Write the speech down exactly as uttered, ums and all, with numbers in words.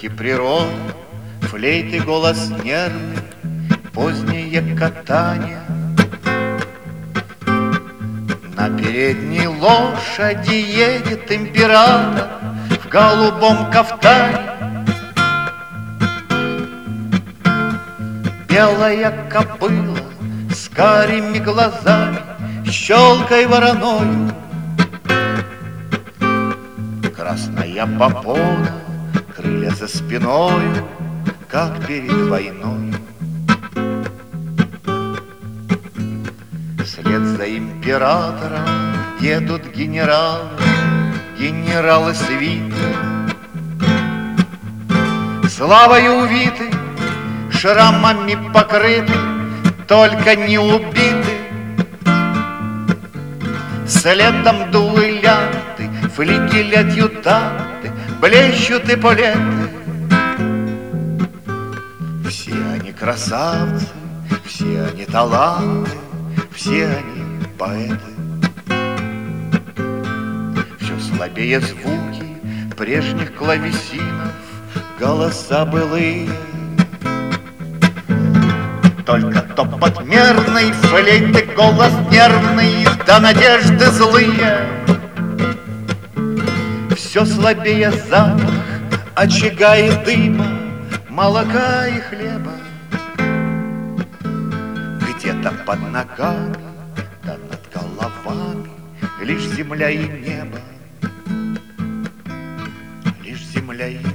Звуки природы, флейты, голос нервный, позднее катание. На передней лошади едет император в голубом кафтане. Белая кобыла с карими глазами, щелкой вороною. Красная попона, крылья за спиною, как перед войной. Вслед за императором едут генералы, генералы свиты, славою увиты, шрамами покрыты, только не убиты. Следом дуэлянты, флигель-адъютанты, блещут эполеты. Все они красавцы, все они таланты, все они поэты. Все слабее звуки прежних клавесинов, голоса былые. Только топот мерный, флейты, голос нервный, да надежды злые. Все слабее запах очага и дыма, молока и хлеба. Где-то под ногами, да над головами лишь земля и небо, лишь земля и небо.